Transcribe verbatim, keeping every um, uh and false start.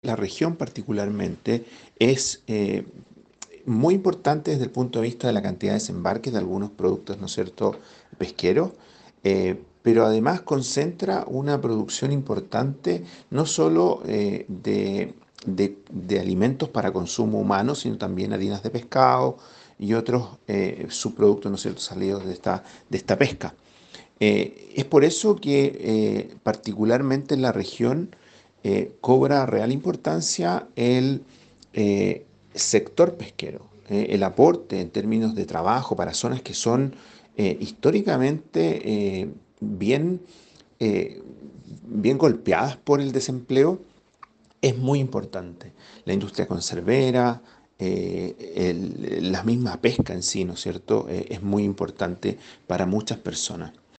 La región particularmente es eh, muy importante desde el punto de vista de la cantidad de desembarques de algunos productos, ¿no es cierto?, pesqueros, eh, pero además concentra una producción importante no solo eh, de, de- de alimentos para consumo humano, sino también harinas de pescado y otros eh, subproductos, ¿no es cierto?, salidos de esta, de esta pesca. Eh, es por eso que eh, particularmente en la región eh, cobra real importancia el eh, sector pesquero, eh, el aporte en términos de trabajo para zonas que son eh, históricamente eh, bien, eh, bien golpeadas por el desempleo es muy importante. La industria conservera, eh, el- la misma pesca en sí, ¿no es cierto?, Eh, es muy importante para muchas personas.